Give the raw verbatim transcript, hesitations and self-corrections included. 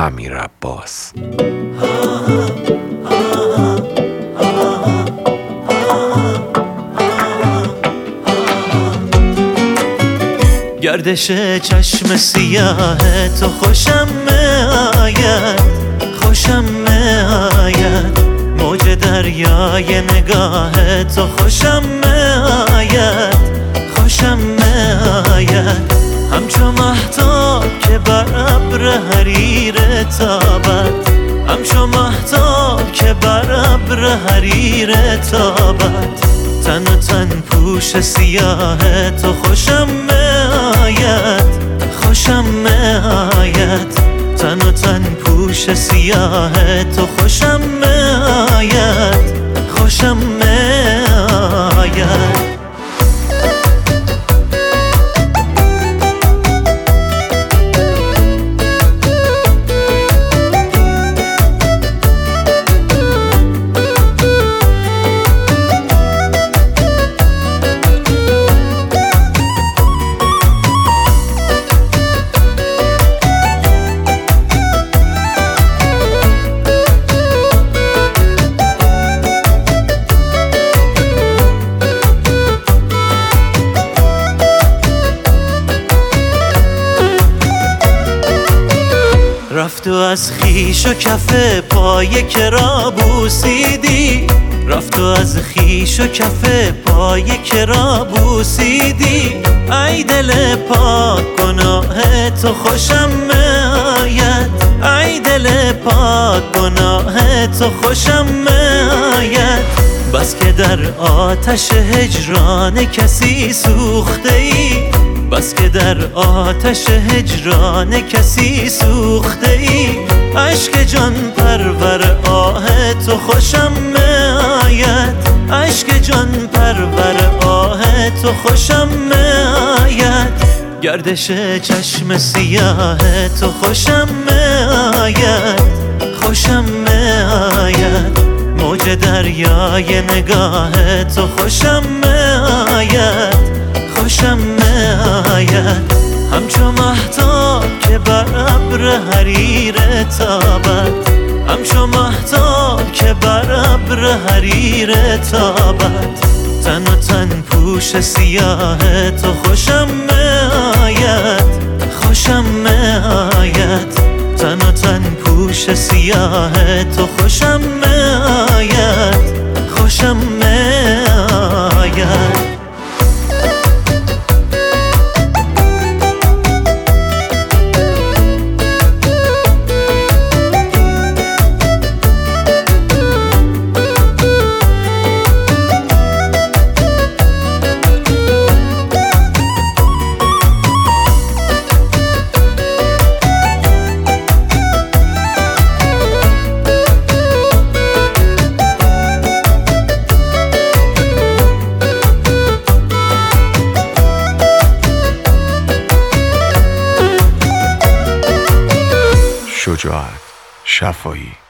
امیر عباس. گردش چشم سیاه تو خوشم میآید، خوشم میآید، موج دریای نگاه تو خوشم میآید، خوشم میآید، همچو مهتاب که بر ابر حریر تابد، همچو مهتاب که بر ابر حریر تابد، تن و تن پوش سیاه تو خوشم میآید، خوشم میآید، تن و تن پوش سیاه تو خوشم میآید، خوشم میآید. رفت و از خیش و کف پای کرا بوسیدی، رفت و از خیش و کف پای کرا بوسیدی، ای دل پاک گناه تو خوشم میآید، ای دل پاک گناه تو خوشم میآید، بس که در آتش هجران کسی سوخته ای، بس که در آتش هجران کسی سوخته ای، عشق جان پرور آه تو خوشم میآید، عشق جان پرور آه تو خوشم میآید، گردش چشم سیاه تو خوشم میآید، خوشم میآید، موج دریای نگاه تو خوشم میآید، خوشم میآید، همچو مهتاب که بر ابر حریر تابد، همچو مهتاب که بر ابر حریر تابد، تن و تن پوش سیاه تو خوشم میآید، خوشم میآید، تن و تن پوش سیاه تو خوشم میآید، خوشم میآید. شجاعت شفایی.